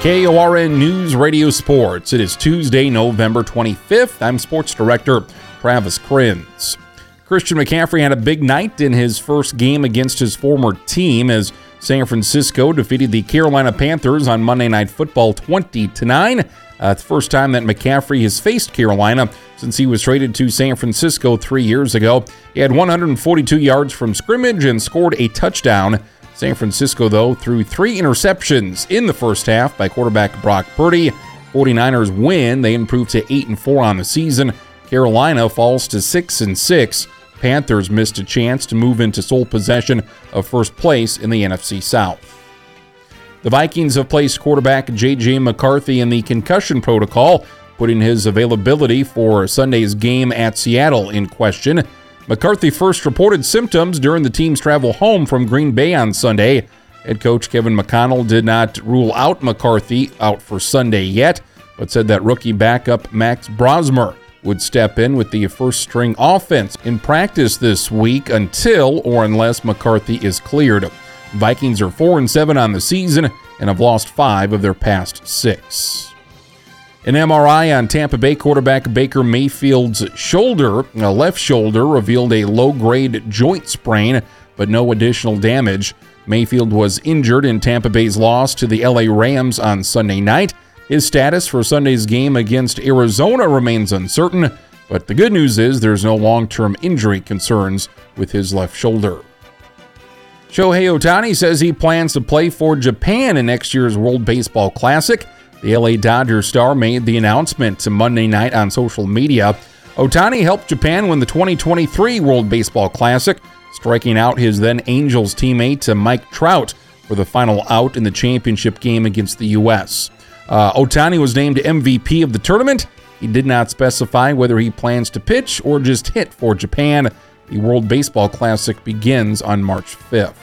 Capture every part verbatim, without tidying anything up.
K O R N News Radio Sports. It is Tuesday, November twenty-fifth. I'm Sports Director Travis Krenz. Christian McCaffrey had a big night in his first game against his former team as San Francisco defeated the Carolina Panthers on Monday Night Football twenty to nine. Uh, it's the first time that McCaffrey has faced Carolina since he was traded to San Francisco three years ago. He had one hundred forty-two yards from scrimmage and scored a touchdown. San Francisco, though, threw three interceptions in the first half by quarterback Brock Purdy. 49ers win. They improved to eight and four on the season. Carolina falls to six and six. Panthers missed a chance to move into sole possession of first place in the N F C South. The Vikings have placed quarterback J J McCarthy in the concussion protocol, putting his availability for Sunday's game at Seattle in question. McCarthy first reported symptoms during the team's travel home from Green Bay on Sunday. Head coach Kevin McConnell did not rule out McCarthy out for Sunday yet, but said that rookie backup Max Brosmer would step in with the first-string offense in practice this week until or unless McCarthy is cleared. Vikings are four and seven on the season and have lost five of their past six. An M R I on Tampa Bay quarterback Baker Mayfield's shoulder, a left shoulder, revealed a low-grade joint sprain, but no additional damage. Mayfield was injured in Tampa Bay's loss to the L A Rams on Sunday night. His status for Sunday's game against Arizona remains uncertain, but the good news is there's no long-term injury concerns with his left shoulder. Shohei Ohtani says he plans to play for Japan in next year's World Baseball Classic. The L A Dodgers star made the announcement Monday night on social media. Ohtani helped Japan win the twenty twenty-three World Baseball Classic, striking out his then Angels teammate Mike Trout for the final out in the championship game against the U S Uh, Ohtani was named M V P of the tournament. He did not specify whether he plans to pitch or just hit for Japan. The World Baseball Classic begins on March fifth.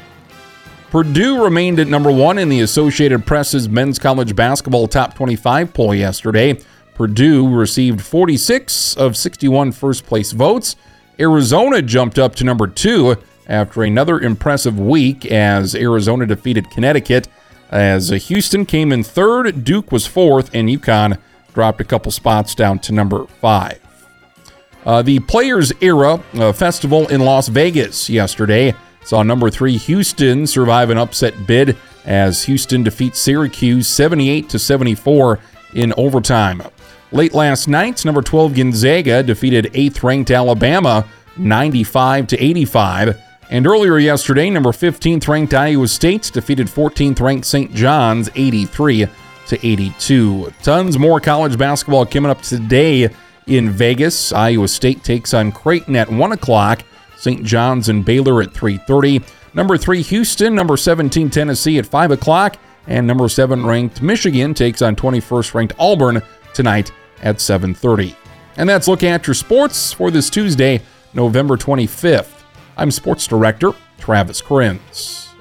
Purdue remained at number one in the Associated Press's men's college basketball top twenty-five poll yesterday. Purdue received forty-six of sixty-one first-place votes. Arizona jumped up to number two after another impressive week as Arizona defeated Connecticut. As Houston came in third, Duke was fourth, and UConn dropped a couple spots down to number five. Uh, the Players Era uh, Festival in Las Vegas yesterday saw number three Houston survive an upset bid as Houston defeats Syracuse seventy-eight to seventy-four in overtime. Late last night, number twelve Gonzaga defeated eighth-ranked Alabama ninety-five to eighty-five. And earlier yesterday, number fifteenth-ranked Iowa State defeated fourteenth-ranked Saint John's eighty-three to eighty-two. Tons more college basketball coming up today in Vegas. Iowa State takes on Creighton at one o'clock. Saint John's and Baylor at three thirty. Number three Houston, number seventeen Tennessee at five o'clock. And number seven-ranked Michigan takes on twenty-first-ranked Auburn tonight at seven thirty. And that's Look at Your Sports for this Tuesday, November twenty-fifth. I'm Sports Director Travis Krenz.